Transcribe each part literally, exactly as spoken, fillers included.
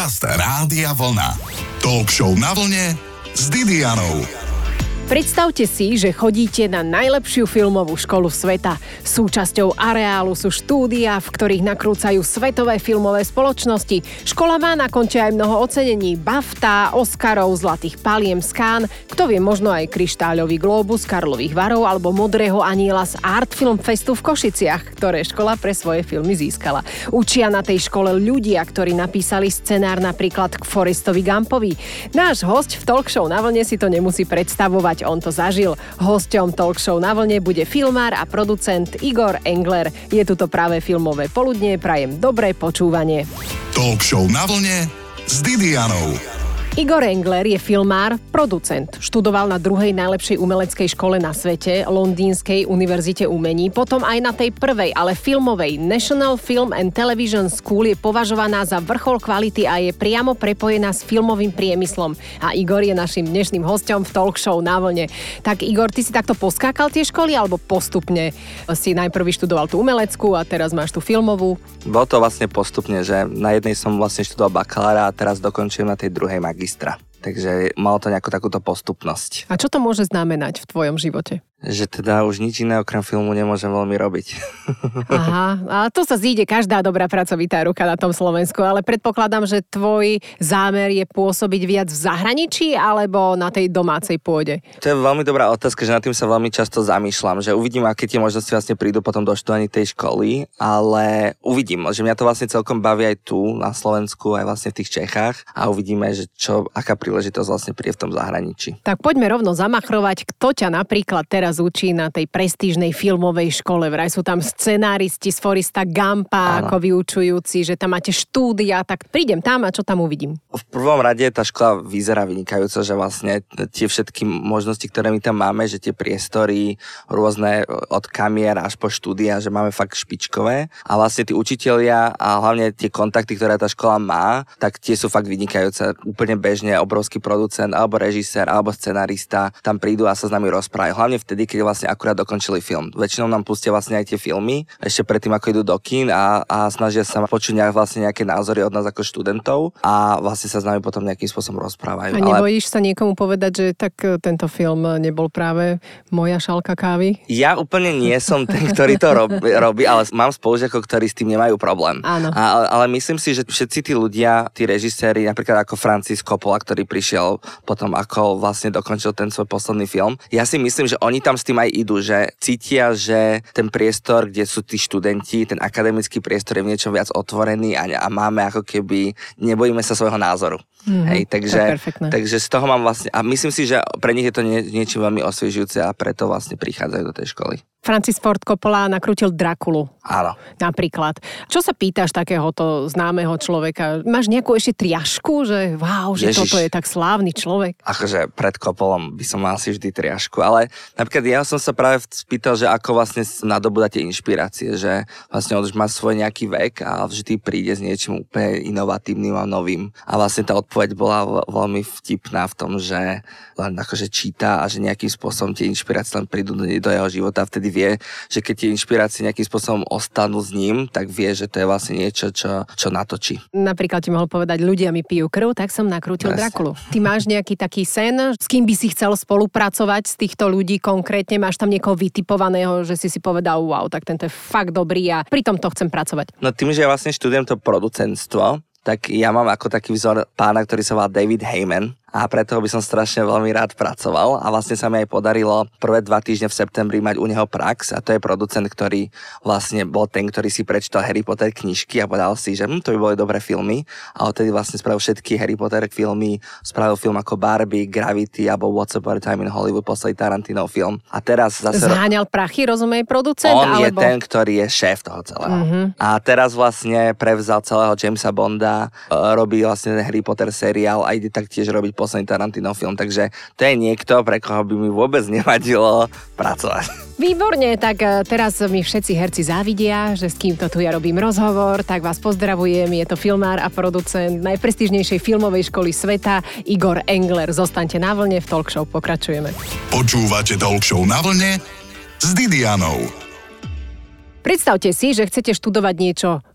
Podcast Rádia Vlna. Talk show na vlne s Didianou. Predstavte si, že chodíte na najlepšiu filmovú školu sveta. Súčasťou areálu sú štúdia, v ktorých nakrúcajú svetové filmové spoločnosti. Škola má na konte aj mnoho ocenení. BAFTA, Oscarov, Zlatých paliem z Cannes, kto vie, možno aj kryštáľový glóbus Karlových varov alebo modrého aniela z Art Film Festu v Košiciach, ktoré škola pre svoje filmy získala. Učia na tej škole ľudia, ktorí napísali scenár napríklad k Forrestovi Gumpovi. Náš hosť v talk show na vlne si to nemusí predstavovať. On to zažil. Hosťom talk show na vlne bude filmár a producent Igor Engler. Je tu to práve filmové poludnie, prajem dobré počúvanie. Talk show na vlne s Didianou. Igor Engler je filmár, producent. Študoval na druhej najlepšej umeleckej škole na svete, Londýnskej univerzite umení, potom aj na tej prvej, ale filmovej National Film and Television School je považovaná za vrchol kvality a je priamo prepojená s filmovým priemyslom. A Igor je našim dnešným hosťom v talk show na vlne. Tak Igor, ty si takto poskákal tie školy, alebo postupne si najprv vyštudoval tú umeleckú a teraz máš tú filmovú? Bolo to vlastne postupne, že na jednej som vlastne študoval bakalára a teraz dokončujem na tej druhej magistra. Takže malo to nejakú takúto postupnosť. A čo to môže znamenať v tvojom živote? Že teda už nič iné okrem filmu nemôžem veľmi robiť. Aha, a to sa zíde každá dobrá pracovitá ruka na tom Slovensku, ale predpokladám, že tvoj zámer je pôsobiť viac v zahraničí alebo na tej domácej pôde? To je veľmi dobrá otázka, že nad tým sa veľmi často zamýšľam, že uvidím, aké tie možnosti vlastne prídu potom do študovania tej školy, ale uvidím, že mňa to vlastne celkom baví aj tu na Slovensku, aj vlastne v tých Čechách a uvidíme, že čo, aká príležitosť vlastne príde v tom zahraničí. Tak poďme rovno zamachrovať, kto ťa napríklad teraz učí na tej prestížnej filmovej škole. Vraj sú tam scenáristi z Forresta Gumpa ako vyučujúci, že tam máte štúdia, tak prídem tam a čo tam uvidím? V prvom rade tá škola vyzerá vynikajúco, že vlastne tie všetky možnosti, ktoré my tam máme, že tie priestory rôzne od kamier až po štúdia, že máme fakt špičkové a vlastne tí učitelia a hlavne tie kontakty, ktoré tá škola má, tak tie sú fakt vynikajúce. Úplne bežne obrovský producent alebo režisér alebo scenarista tam prídu a sa s nami rozprávajú. Hlavne vtedy, keď vlastne akurát dokončili film. Väčšinou nám pustia vlastne aj tie filmy, ešte predtým, ako idú do kín a, a snažia sa počuť nejak, vlastne nejaké názory od nás ako študentov a vlastne sa s nami potom nejakým spôsobom rozprávajú. A nebojíš ale... sa niekomu povedať, že tak tento film nebol práve moja šálka kávy? Ja úplne nie som ten, ktorý to robí, robí ale mám spolužiakov, ktorí s tým nemajú problém. Áno. A, ale myslím si, že všetci tí ľudia, tí režiséri, napríklad ako Francis Coppola, ktorý prišiel potom, ako vlastne dokončil ten svoj posledný film, ja si myslím, že oni tam s tým aj idú, že cítia, že ten priestor, kde sú tí študenti, ten akademický priestor je v niečom viac otvorený a, a máme ako keby, nebojíme sa svojho názoru. Mm-hmm, Hej, takže, takže z toho mám vlastne, a myslím si, že pre nich je to nie, niečo veľmi osviežujúce a preto vlastne prichádzajú do tej školy. Francis Ford Coppola nakrútil Drakulu. Áno. Napríklad. Čo sa pýtaš takéhoto známeho človeka? Máš nejakú ešte triašku, že wow, že Ježiš, toto je tak slávny človek? Akože pred Coppolom by som mal asi vždy triašku, ale napríklad ja som sa práve spýtal, že ako vlastne nadobúdate inšpirácie, že vlastne on už má svoj nejaký vek a vždy príde s niečím úplne inovatívnym a novým. A vlastne tá odpoveď bola veľmi vtipná v tom, že len akože číta a že nejakým spôsobom tie inšpirácie len prídu do jeho života a vtedy vie, že keď tie inšpirácie nejakým spôsobom ostanú s ním, tak vie, že to je vlastne niečo, čo, čo natočí. Napríklad ti mohol povedať, ľudia mi pijú krv, tak som nakrútil Presne. Drakulu. Ty máš nejaký taký sen, s kým by si chcel spolupracovať z týchto ľudí konkrétne? Máš tam niekoho vytipovaného, že si si povedal, wow, tak tento je fakt dobrý a pri tom to chcem pracovať? No tým, že ja vlastne študujem to producentstvo, tak ja mám ako taký vzor pána, ktorý sa volá David Heyman. A preto by som strašne veľmi rád pracoval a vlastne sa mi aj podarilo prvé dva týždne v septembri mať u neho prax a to je producent, ktorý vlastne bol ten, ktorý si prečítal Harry Potter knižky a povedal si, že hm, to by boli dobré filmy a odtedy vlastne spravil všetky Harry Potter filmy, spravil film ako Barbie, Gravity alebo Once Upon a Time in Hollywood, posledný Tarantinov film. A teraz zase... Zháňal prachy, rozumej, producent? On alebo... je ten, ktorý je šéf toho celého. Mm-hmm. A teraz vlastne prevzal celého Jamesa Bonda, robí vlastne Harry Potter seriál a ide taktiež robiť posledný Tarantinov film, takže to je niekto, pre koho by mi vôbec nevadilo pracovať. Výborne, tak teraz mi všetci herci závidia, že s kýmto tu ja robím rozhovor, tak vás pozdravujem, je to filmár a producent najprestížnejšej filmovej školy sveta, Igor Engler. Zostaňte na vlne, v talk show pokračujeme. Počúvate talk show na vlne s Didianou. Predstavte si, že chcete študovať niečo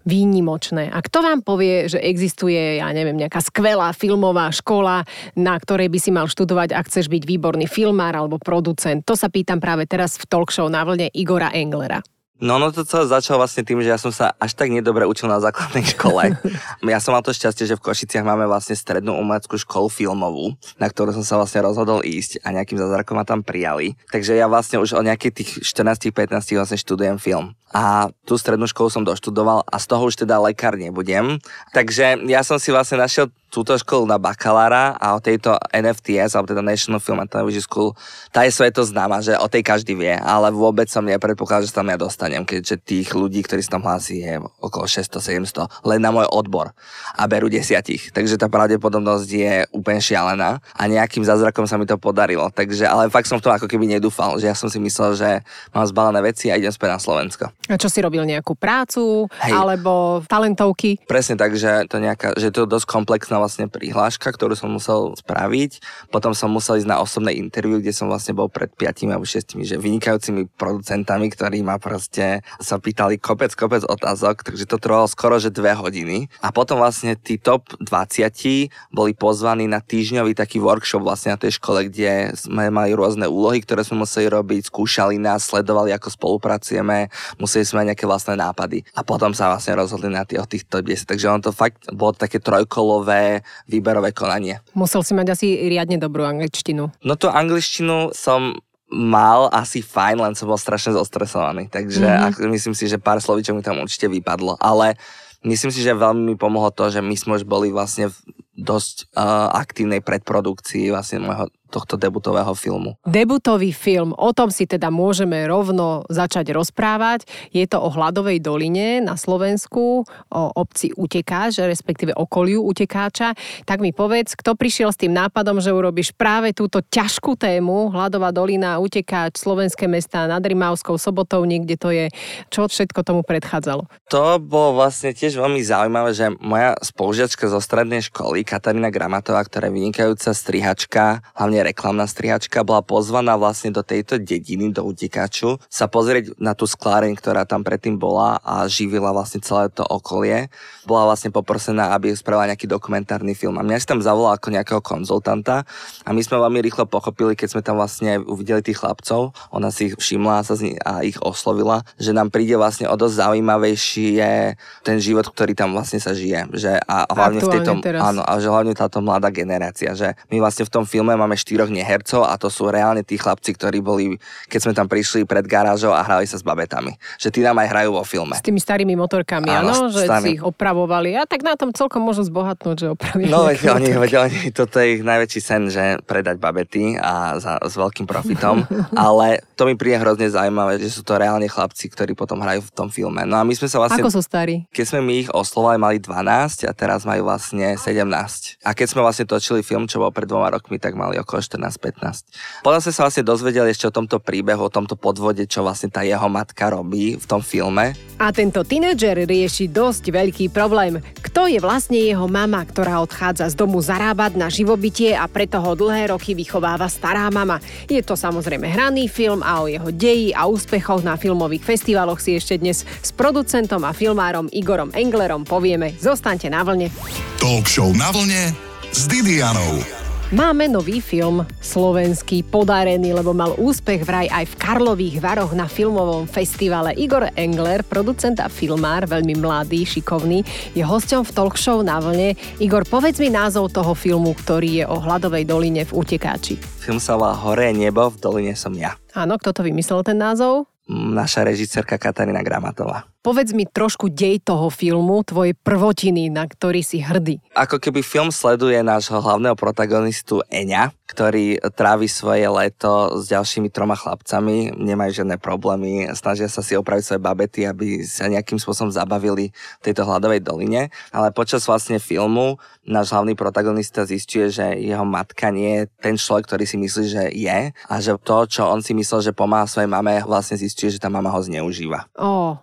výnimočné. A kto vám povie, že existuje, ja neviem, nejaká skvelá filmová škola, na ktorej by si mal študovať, ak chceš byť výborný filmár alebo producent? To sa pýtam práve teraz v talk show na vlne Igora Englera. No, no to celé začalo vlastne tým, že ja som sa až tak nedobre učil na základnej škole. Ja som mal to šťastie, že v Košiciach máme vlastne strednú umeleckú školu filmovú, na ktorú som sa vlastne rozhodol ísť a nejakým zázrakom ma tam prijali. Takže ja vlastne už o nejakých tých štrnásť pätnásť vlastne študujem film. A tú strednú školu som doštudoval a z toho už teda lekár nebudem. Takže ja som si vlastne našiel túto školu na bakalára a o tejto en ef té es, alebo teda National Film and Television School, tá je svetoznáma, že o tej každý vie, ale vôbec som nepredpokladal, že sa tam ja dostanem, keďže tých ľudí, ktorí sa tam hlási, je okolo šesťsto sedemsto, len na môj odbor a berú desiatich. Takže tá pravdepodobnosť je úplne šialená a nejakým zázrakom sa mi to podarilo. Takže, ale fakt som v tom ako keby nedúfal, že ja som si myslel, že mám zbalené veci a idem späť na Slovensko. A čo si robil, nejakú prácu, hej, alebo talentovky? Presne tak, že to nejaká, že to je dosť komplexná vlastne prihláška, ktorú som musel spraviť. Potom som musel ísť na osobné interview, kde som vlastne bol pred piatimi alebo šiestimi, že vynikajúcimi producentami, ktorí ma proste sa pýtali kopec, kopec otázok, takže to trvalo skoro, že dve hodiny. A potom vlastne tí top dvadsať boli pozvaní na týždňový taký workshop vlastne na tej škole, kde sme mali rôzne úlohy, ktoré sme museli robiť, skúšali nás, sledovali, ako spolupracujeme, museli sme mať nejaké vlastné nápady. A potom sa vlastne rozhodli na tých, tých top desať. Takže on to fakt bolo také trojkolové výberové konanie. Musel si mať asi riadne dobrú angličtinu. No tú angličtinu som mal asi fajn, len som bol strašne zostresovaný. Takže mm-hmm. myslím si, že pár slovíčok mi tam určite vypadlo. Ale myslím si, že veľmi mi pomohlo to, že my sme už boli vlastne v dosť uh, aktívnej predprodukcii vlastne môjho tohto debutového filmu. Debutový film, o tom si teda môžeme rovno začať rozprávať. Je to o Hladovej doline na Slovensku, o obci Utekáč, respektíve okoliu Utekáča. Tak mi povedz, kto prišiel s tým nápadom, že urobíš práve túto ťažkú tému, Hladová dolina, Utekáč, slovenské mestá nad Rimavskou Sobotou, niekde to je. Čo všetko tomu predchádzalo? To bolo vlastne tiež veľmi zaujímavé, že moja spolužiačka zo strednej školy, Katarína Gramatová, ktorá je vynikajúca strihačka, hlavne reklamná strihačka, bola pozvaná vlastne do tejto dediny, do Utekáču, sa pozrieť na tú skláreň, ktorá tam predtým bola a živila vlastne celé to okolie. Bola vlastne poprosená, aby spravila nejaký dokumentárny film. A mňa si tam zavolala ako nejakého konzultanta a my sme veľmi rýchlo pochopili, keď sme tam vlastne uvideli tých chlapcov, ona si ich všimla sa z nich a ich oslovila, že nám príde vlastne o dosť zaujímavejší je ten život, ktorý tam vlastne sa žije. Že a hlavne v tejto, áno, a že hlavne táto mladá generácia, že my vlastne v tom filme máme štyroch nehercov a to sú reálne tí chlapci, ktorí boli, keď sme tam prišli pred garážou a hrali sa s babetami. Že tí nám aj hrajú vo filme. S tými starými motorkami, áno, že si ich opravovali. A tak na tom celkom môžu zbohatnúť, že opravili. No veď oni, veď oni, toto je ich najväčší sen, že predať babety a za, s veľkým profitom. Ale to mi príde hrozne zaujímavé, že sú to reálne chlapci, ktorí potom hrajú v tom filme. No a my sme sa vlastne... Ako sú starí? Keď sme my ich oslovali, mali dvanásť a teraz majú vlastne sedemnásť. A keď sme vlastne točili film, čo bol pred dvoma rokmi, tak mali okolo štrnásť pätnásť. Potom sme sa vlastne dozvedeli ešte o tomto príbehu, o tomto podvode, čo vlastne tá jeho matka robí v tom filme. A tento tínedžer rieši dosť veľký problém. Kto je vlastne jeho mama, ktorá odchádza z domu zarábať na živobytie a preto ho dlhé roky vychováva stará mama. Je to samozrejme hraný film a o jeho deji a úspechoch na filmových festivaloch si ešte dnes s producentom a filmárom Igorom Englerom povieme. Zostaňte na vlne. Talk show na vlne s Didianou. Máme nový film, slovenský, podarený, lebo mal úspech vraj aj v Karlových Varoch na filmovom festivale. Igor Engler, producent a filmár, veľmi mladý, šikovný, je hosťom v talk show na vlne. Igor, povedz mi názov toho filmu, ktorý je o Hladovej doline v Utekáči. Film sa volá Hore nebo, v doline som ja. Áno, kto to vymyslel ten názov? Naša režisérka Katarína Gramatová. Povedz mi trošku dej toho filmu, tvoje prvotiny, na ktorý si hrdý. Ako keby film sleduje nášho hlavného protagonistu Eňa, ktorý trávi svoje leto s ďalšími troma chlapcami, nemajú žiadne problémy, snažia sa si opraviť svoje babety, aby sa nejakým spôsobom zabavili v tejto Hladovej doline. Ale počas vlastne filmu náš hlavný protagonista zistuje, že jeho matka nie je ten človek, ktorý si myslí, že je, a že to, čo on si myslel, že pomáha svojej mame, vlastne zistuje, že tá mama ho zneužíva. Oh. Je to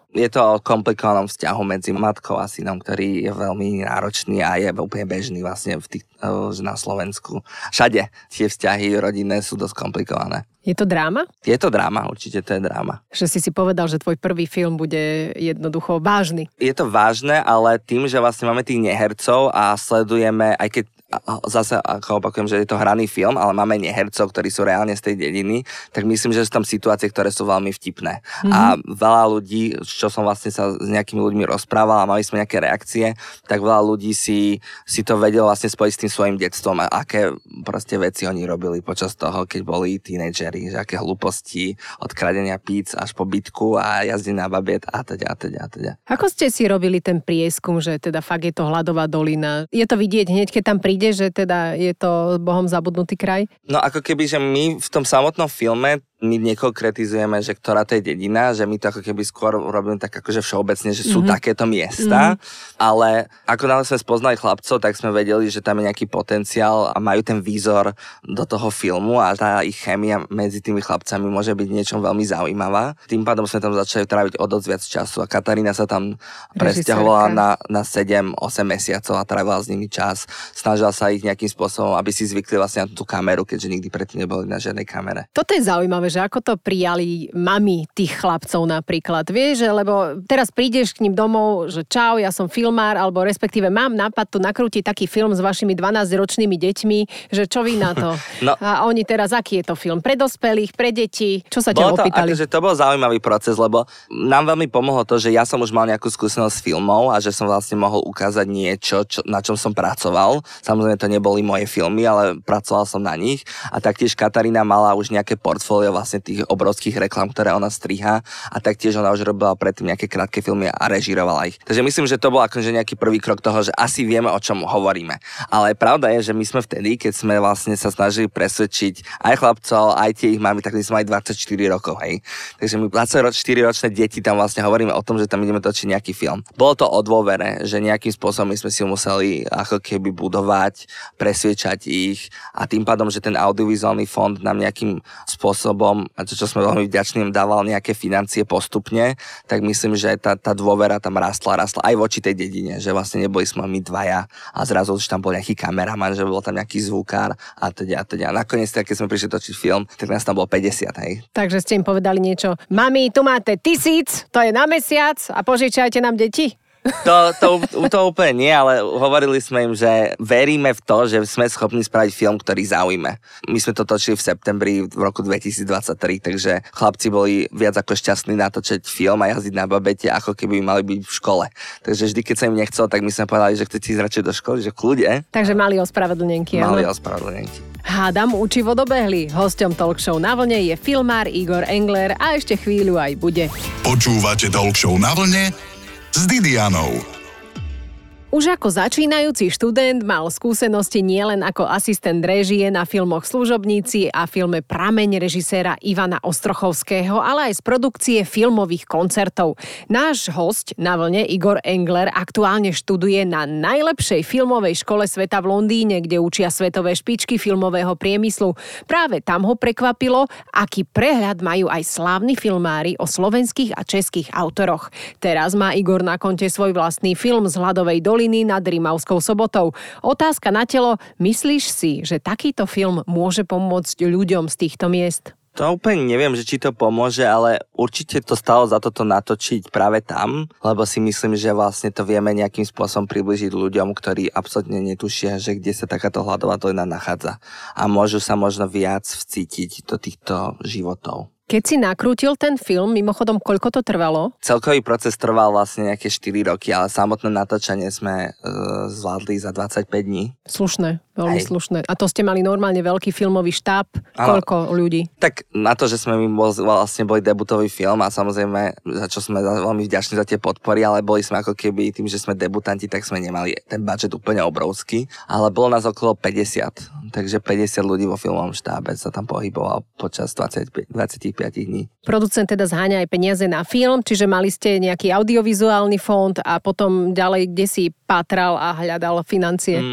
o komplikovanom vzťahu medzi matkou a synom, ktorý je veľmi náročný a je úplne bežný vlastne v tých, na Slovensku. Všade tie vzťahy rodinné sú dosť komplikované. Je to dráma? Je to dráma, určite to je dráma. Že si si povedal, že tvoj prvý film bude jednoducho vážny. Je to vážne, ale tým, že vlastne máme tých nehercov a sledujeme, aj keď zase, ako opakujem, že je to hraný film, ale máme nehercov, ktorí sú reálne z tej dediny, tak myslím, že sú tam situácie, ktoré sú veľmi vtipné. Mm-hmm. A veľa ľudí, čo som vlastne sa s nejakými ľuďmi rozprával a mali sme nejaké reakcie, tak veľa ľudí si, si to vedelo vlastne spojiť s tým svojim detstvom a aké proste veci oni robili počas toho, keď boli tínedžeri, že aké hlúposti od kradenia píc až po bitku a jazdenie na babiet a teda a teda a teda. Ako ste si robili ten prieskum, že teda fakt je to hladová dolina? Je to vidieť hneď, keď tam príde, že teda je to Bohom zabudnutý kraj? No ako keby, že my v tom samotnom filme my nekonkretizujeme, že ktorá to je dedina, že my to ako keby skôr robíme tak akože všeobecne, že sú mm-hmm. takéto miesta, mm-hmm. ale ako náhle sme spoznali chlapcov, tak sme vedeli, že tam je nejaký potenciál a majú ten výzor do toho filmu a tá ich chémia medzi tými chlapcami môže byť niečom veľmi zaujímavá. Tým pádom sme tam začali tráviť o dosť viac času a Katarína sa tam presťahovala na, na sedem osem mesiacov a trávila s nimi čas. Snažila sa ich nejakým spôsobom, aby si zvykli vlastne na tú kameru, keďže nikdy predtým neboli na žiadnej kamere. Toto je zaujímavé, že ako to prijali mami tých chlapcov napríklad. Vieš, lebo teraz prídeš k ním domov, že čau, ja som filmár, alebo respektíve mám nápad tu nakrútiť taký film s vašimi dvanásťročnými deťmi, že čo vy na to? No. A oni teraz, aký je to film? Pre dospelých, pre deti? Čo sa ťa opýtali? Akože to bol zaujímavý proces, lebo nám veľmi pomohlo to, že ja som už mal nejakú skúsenosť s filmov a že som vlastne mohol ukázať niečo, čo, na čom som pracoval. Samozrejme to neboli moje filmy, ale pracoval som na nich. A taktiež Katarína mala už nejaké portfólio vlastne tých obrovských reklám, ktoré ona striha a taktiež ona už robila predtým nejaké krátke filmy a režírovala ich. Takže myslím, že to bol akože nejaký prvý krok toho, že asi vieme, o čom hovoríme. Ale pravda je, že my sme vtedy, keď sme vlastne sa snažili presvedčiť aj chlapcov, aj tie ich mami, tak my sme mali dvadsaťštyri rokov, hej. Takže my dvadsaťštyriročné deti tam vlastne hovoríme o tom, že tam ideme točiť nejaký film. Bolo to o dôvere, že nejakým spôsobom my sme si museli ako keby budovať, presviečať ich a tým pádom, že ten audiovizuálny fond nám nejakým spôsobom, a to, čo sme veľmi vďační, dával nejaké financie postupne, tak myslím, že tá, tá dôvera tam rastla, rastla aj voči tej dedine, že vlastne neboli sme my dvaja a zrazu už tam bol nejaký kameraman, že bol tam nejaký zvukár a teda a teda. Nakoniec, keď sme prišli točiť film, tak nás tam bolo päťdesiat, hej. Takže ste im povedali niečo, mami, tu máte tisíc, to je na mesiac a požičajte nám deti? To, to, to úplne nie, ale hovorili sme im, že veríme v to, že sme schopní spraviť film, ktorý zaujme. My sme to točili v septembri v roku dvetisícdvadsaťtri, takže chlapci boli viac ako šťastní natočiť film a jazdiť na babete, ako keby mali byť v škole. Takže vždy, keď sa im nechcelo, tak my sme povedali, že chcete ísť radšej do školy, že kľude. Takže mali ospravedlnenky. Mali ospravedlnenky. Hádam, učivo dobehli. Hosťom Talk Show Na vlne je filmár Igor Engler a ešte chvíľu aj bude. Počúvate Talk Show Na vlne s Didianou. Už ako začínajúci študent mal skúsenosti nielen ako asistent réžie na filmoch Služobníci a filme Prameň režiséra Ivana Ostrochovského, ale aj z produkcie filmových koncertov. Náš hosť na vlne, Igor Engler, aktuálne študuje na najlepšej filmovej škole sveta v Londýne, kde učia svetové špičky filmového priemyslu. Práve tam ho prekvapilo, aký prehľad majú aj slávni filmári o slovenských a českých autoroch. Teraz má Igor na konte svoj vlastný film z Hladovej doliny nad Rimavskou Sobotou. Otázka na telo, myslíš si, že takýto film môže pomôcť ľuďom z týchto miest? To úplne neviem, že či to pomôže, ale určite to stalo za toto natočiť práve tam, lebo si myslím, že vlastne to vieme nejakým spôsobom približiť ľuďom, ktorí absolútne netušia, že kde sa takáto hladová dolina nachádza. A môžu sa možno viac vcítiť do týchto životov. Keď si nakrútil ten film, mimochodom, koľko to trvalo? Celkový proces trval vlastne nejaké štyri roky, ale samotné natáčanie sme e, zvládli za dvadsaťpäť dní. Slušné, veľmi Hej. slušné. A to ste mali normálne veľký filmový štáb? Ano. Koľko ľudí? Tak na to, že sme my bol, vlastne boli debutový film a samozrejme, za čo sme veľmi vďační za tie podpory, ale boli sme ako keby tým, že sme debutanti, tak sme nemali ten budget úplne obrovský, ale bolo nás okolo päťdesiat. Takže päťdesiat ľudí vo filmovom štábe sa tam pohyboval počas dvadsaťpäť, dvadsaťpäť dní. Producent teda zháňa aj peniaze na film, čiže mali ste nejaký audiovizuálny fond a potom ďalej, kde si pátral a hľadal financie? Mm,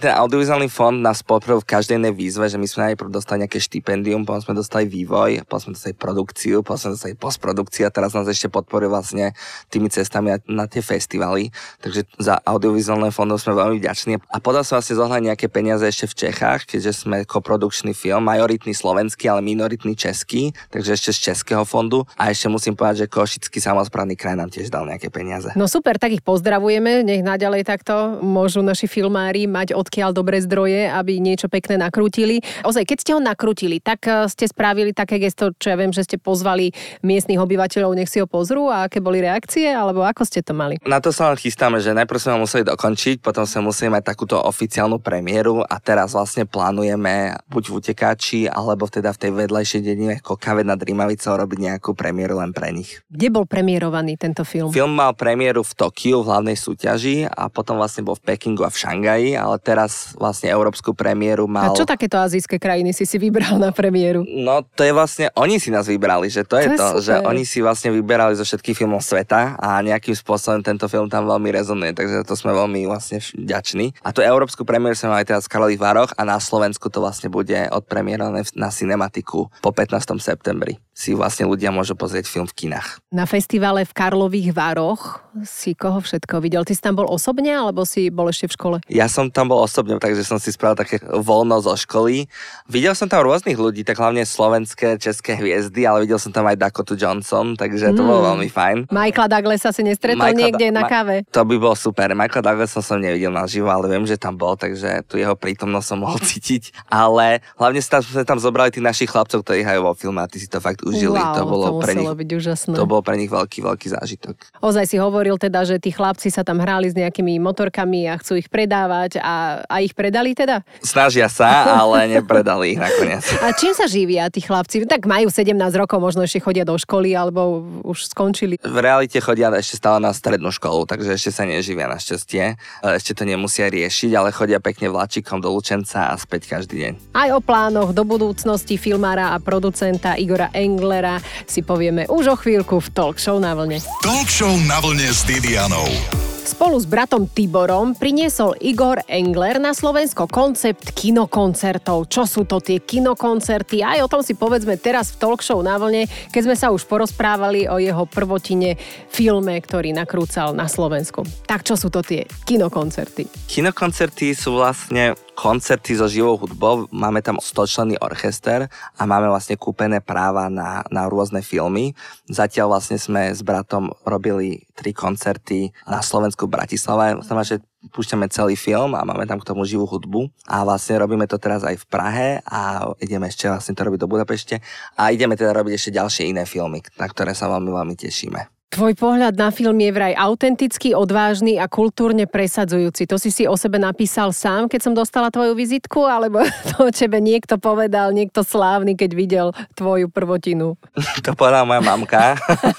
Ten audiovizuálny fond nás podporil v každej jednej výzve, že my sme najprv dostali nejaké štipendium, potom sme dostali vývoj, potom sme dostali produkciu, potom sme dostali postprodukciu a teraz nás ešte podporil vlastne tými cestami na tie festivaly. Takže za audiovizuálne fondom sme veľmi vďační. A potom sme vlastne zohľadili nejaké peniaze ešte v Čechách, keďže sme koprodukčný film, majoritný slovenský, ale minoritný český, takže ešte z českého fondu. A ešte musím povedať, že Košický samosprávny kraj nám tiež dal nejaké peniaze. No super, tak ich pozdravujeme, nech naďalej takto môžu naši filmári mať odkiaľ dobré zdroje, aby niečo pekné nakrútili. Ozaj, keď ste ho nakrútili, tak ste spravili také gesto, čo ja viem, že ste pozvali miestnych obyvateľov, nech si ho pozrú a aké boli reakcie, alebo ako ste to mali? Na to sa len chystáme, že najprv sme ho museli dokončiť, potom sme museli mať takúto oficiálnu premiéru a teraz vlastne plánujeme buď v Utekáči, alebo teda v tej vedľajšej dedine Kokave nad Rímavicou robiť nejakú premiéru len pre nich. Kde bol premiérovaný tento film? Film mal premiéru v Tokiu v hlavnej súťaži a potom vlastne bol v Pekingu a v Šangaji, ale teraz vlastne európsku premiéru mal... A čo takéto azijské krajiny si si vybral na premiéru? No to je vlastne, oni si nás vybrali, že to, to je to, super. Že oni si vlastne vyberali zo všetkých filmov sveta a nejakým spôsobom tento film tam veľmi rezonuje, takže to sme veľmi vlastne vďační. A tú európsku premiéru sme mali teraz v Karlových Vároch a na Slovensku to vlastne bude odpremierované na Cinematiku po pätnásteho septembri. Si vlastne ľudia môžu pozrieť film v kinách. Na festivale v Karlových Vároch si koho všetko videl? Ty si tam bol osobne, alebo si bol ešte v škole? Ja som tam bol osobne, takže som si spravil také voľno zo školy. Videl som tam rôznych ľudí, tak hlavne slovenské, české hviezdy, ale videl som tam aj Dakotu Johnson, takže to mm. bolo veľmi fajn. Michaela Douglasa si nestretol Michael niekde da- na káve? Ma- to by bolo super. Michaela Douglasa som nevidel naživo, ale viem, že tam bol, takže tu jeho prítomnosť som mohol cítiť. Ale hlavne sme tam zobrali tých našich chlapcov, ktorí hrajú vo filme a tí si to fakt užili. Wow, to bolo to pre nich byť úžasné. To bol pre nich veľký, veľký zážitok. Ozaj si hovoril teda, že tí chlapci sa tam hrali s nejakými motorkami a chcú ich predávať a, a ich predali teda? Snažia sa, ale nepredali ich nakoniec. A čím sa živia tí chlapci? Tak majú sedemnásť rokov, možno ešte chodia do školy alebo už skončili. V realite chodia ešte stále na strednú školu, takže ešte sa neživia našťastie. Ešte to nemusia riešiť, ale chodia pekne vláčikom do Lučenca a späť každý deň. Aj o plánoch do budúcnosti filmára a producenta Igora Englera si povieme už o chvíľku v Talk Show na vlne. Talk Show na vlne s Didianou. Spolu s bratom Tiborom priniesol Igor Engler na Slovensko koncept kinokoncertov. Čo sú to tie kinokoncerty? Aj o tom si povedzme teraz v Talk Show na vlne, keď sme sa už porozprávali o jeho prvotine filme, ktorý nakrúcal na Slovensku. Tak čo sú to tie kinokoncerty? Kinokoncerty sú vlastne koncerty so živou hudbou. Máme tam stočlenný orchester a máme vlastne kúpené práva na, na rôzne filmy. Zatiaľ vlastne sme s bratom robili tri koncerty na Slovensku v Bratislave. Znamená, že púšťame celý film a máme tam k tomu živú hudbu. A vlastne robíme to teraz aj v Prahe a ideme ešte vlastne to robiť do Budapešte. A ideme teda robiť ešte ďalšie iné filmy, na ktoré sa veľmi, veľmi tešíme. Tvoj pohľad na film je vraj autentický, odvážny a kultúrne presadzujúci. To si si o sebe napísal sám, keď som dostala tvoju vizitku, alebo to o tebe niekto povedal, niekto slávny, keď videl tvoju prvotinu? To povedala moja mamka.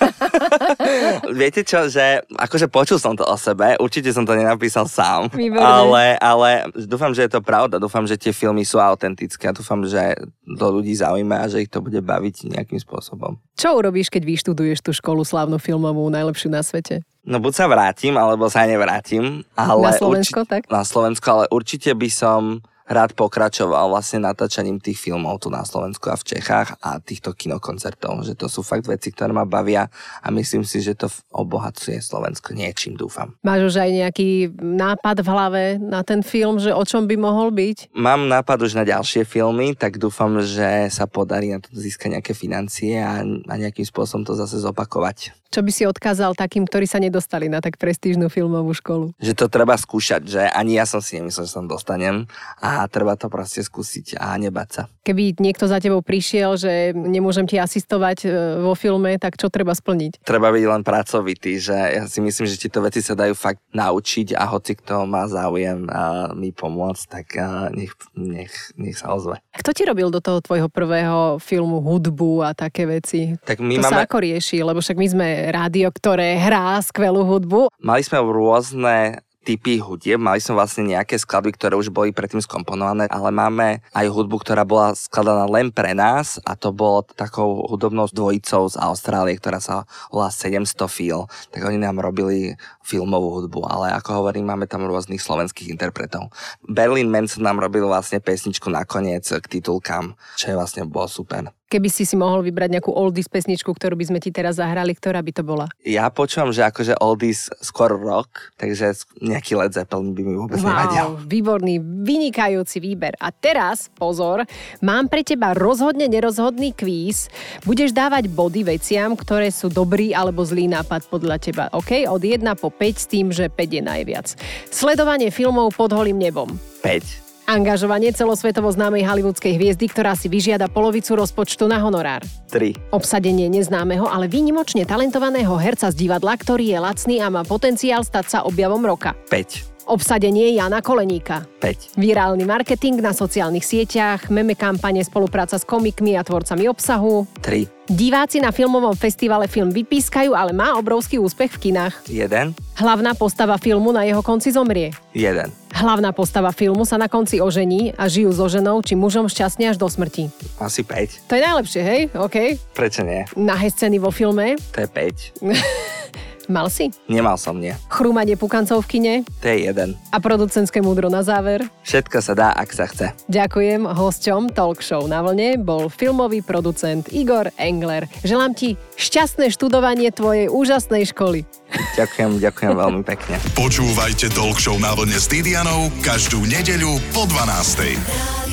Viete čo, že akože počul som to o sebe, určite som to nenapísal sám, ale, ale dúfam, že je to pravda, dúfam, že tie filmy sú autentické a dúfam, že to ľudí zaujíma a že ich to bude baviť nejakým spôsobom. Čo urobíš, keď vyštuduješ tú školu slávnu filmovú, najlepšiu na svete? No buď sa vrátim, alebo sa nevrátim. Ale na Slovensko, urči- tak? Na Slovensko, ale určite by som rád pokračoval vlastne natáčaním tých filmov tu na Slovensku a v Čechách a týchto kinokoncertov, že to sú fakt veci, ktoré ma bavia a myslím si, že to obohacuje Slovensko niečím, dúfam. Máš už aj nejaký nápad v hlave na ten film, že o čom by mohol byť? Mám nápad už na ďalšie filmy, tak dúfam, že sa podarí na to získať nejaké financie a, a nejakým spôsobom to zase zopakovať. Čo by si odkázal takým, ktorí sa nedostali na tak prestížnu filmovú školu? Že to treba skúšať, že ani ja som si nemyslel, že sa dostanem a treba to proste skúsiť a nebať sa. Keby niekto za tebou prišiel, že nemôžem ti asistovať vo filme, tak čo treba splniť? Treba byť len pracovitý, že ja si myslím, že tieto veci sa dajú fakt naučiť a hoci kto má záujem a mi pomôcť, tak nech, nech, nech sa ozve. Kto ti robil do toho tvojho prvého filmu hudbu a také veci? Tak my to máme... sa ako rieši? Lebo však my sme rádio, ktoré hrá skvelú hudbu. Mali sme rôzne typy hudieb. Mali sme vlastne nejaké skladby, ktoré už boli predtým skomponované, ale máme aj hudbu, ktorá bola skladaná len pre nás a to bolo takou hudobnou dvojicou z Austrálie, ktorá sa volá sedemsto Feel. Tak oni nám robili filmovú hudbu, ale ako hovorím, máme tam rôznych slovenských interpretov. Berlin Manson nám robil vlastne pesničku nakoniec k titulkám, čo je vlastne bolo super. Keby si si mohol vybrať nejakú oldies pesničku, ktorú by sme ti teraz zahrali, ktorá by to bola? Ja počúvam, že akože oldies skôr rock, takže nejaký Led Zeppelin by mi vôbec wow, nevadil. Výborný, vynikajúci výber. A teraz, pozor, mám pre teba rozhodne nerozhodný kvíz. Budeš dávať body veciam, ktoré sú dobrý alebo zlý nápad podľa teba. OK? Od jedna po päť s tým, že päť je najviac. Sledovanie filmov pod holým nebom. päť. Angažovanie celosvetovo známej hollywoodskej hviezdy, ktorá si vyžiada polovicu rozpočtu na honorár. tri. Obsadenie neznámeho, ale výnimočne talentovaného herca z divadla, ktorý je lacný a má potenciál stať sa objavom roka. päť. Obsadenie Jana Koleníka. päť. Virálny marketing na sociálnych sieťach, meme kampane, spolupráca s komikmi a tvorcami obsahu. tri. Diváci na filmovom festivale film vypískajú, ale má obrovský úspech v kinách. jeden. Hlavná postava filmu na jeho konci zomrie. jeden. Hlavná postava filmu sa na konci ožení a žijú so ženou či mužom šťastne až do smrti. Asi päť. To je najlepšie, hej? OK. Prečo nie? Nahé scény vo filme. To je päť. Mal si? Nemal som, nie. Chrúmanie pukancov v kine. To je jeden. A producentské múdro na záver. Všetko sa dá, ak sa chce. Ďakujem, hosťom Talk Show na vlne bol filmový producent Igor Engler. Želám ti šťastné študovanie tvojej úžasnej školy. Ďakujem, ďakujem veľmi pekne. Počúvajte Talk Show na vlne s Didianou každú nedeľu po dvanástej.